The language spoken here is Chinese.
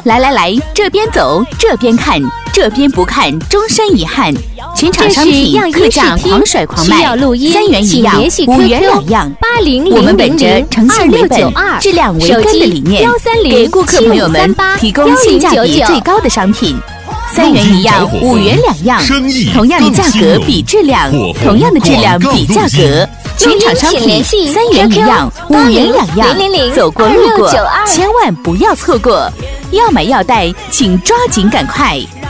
来来来，这边走，这边看，这边不看，终身遗憾。全场商品特价狂甩狂卖，3元一样，5元2样。我们本着诚信为本、质量为根的理念，给顾客朋友们提供性价比最高的商品。3元一样，5元2样，同样的价格比质量，同样的质量比价格。全场商品3元一样，5元2样，走过路过千万不要错过，要买要带，请抓紧赶快。